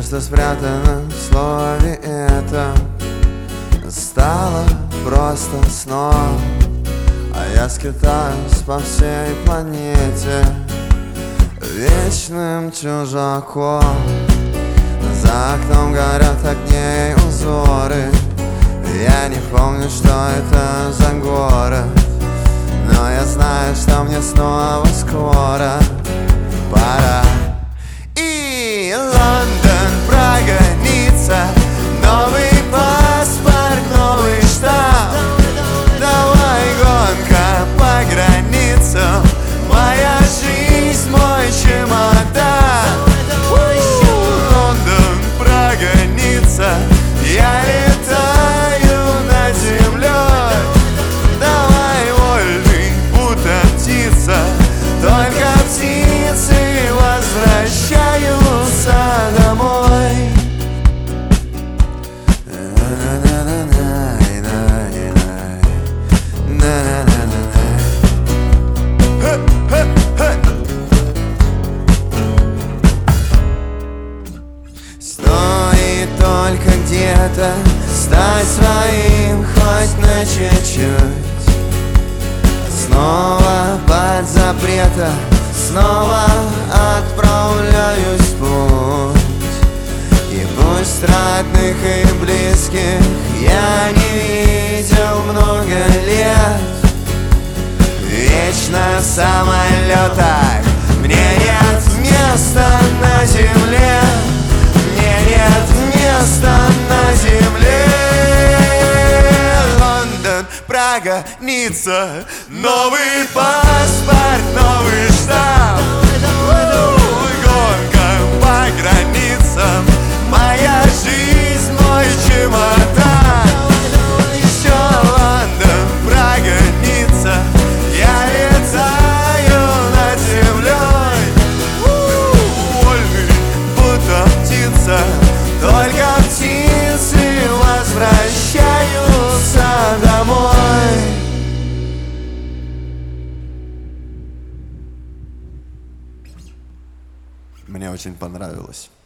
что спрятано в слове это стало просто сном, а я скитаюсь по всей планете вечным чужаком. За окном горят огней узоры, я не помню, что это за город, но я знаю, что мне снова скоро пора. И Лондон, Прага, Ницца, новый паспорт, новый штамп. Давай гонка по границам, моя жизнь, мой чемодан. Лондон, Прага, Ницца, я летаю над землей. Давай вольный, будто птица, только птицы возвращаются домой. Стоит только где-то стать своим хоть на чуть-чуть. Снова под запретом, снова отправляюсь в путь. И пусть родных и близких я не видел много лет, вечно в самолетах мне нет места на земле. Мне нет места на земле. Лондон, Прага, Ницца, новый паспорт, новый штамп. Гонка по границам, моя жизнь, мой чемодан. Еще Лондон, Прага, Ницца, я летаю над землей. Вольный, будто птица, только птицы возвращаются домой. Мне очень понравилось.